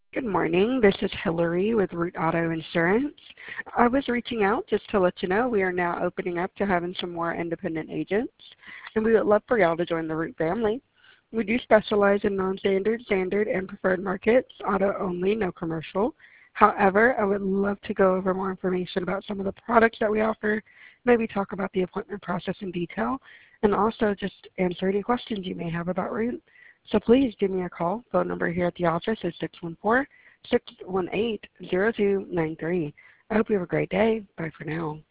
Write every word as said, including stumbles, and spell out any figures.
Good morning. This is Hillary with Root Auto Insurance. I was reaching out just to let you know we are now opening up to having some more independent agents, and we would love for y'all to join the Root family. We do specialize in non-standard, standard, and preferred markets, auto only, no commercial. However, I would love to go over more information about some of the products that we offer, maybe talk about the appointment process in detail, and also just answer any questions you may have about Root. So please give me a call. Phone number here at the office is six one four, six one eight, zero two nine three. I hope you have a great day. Bye for now.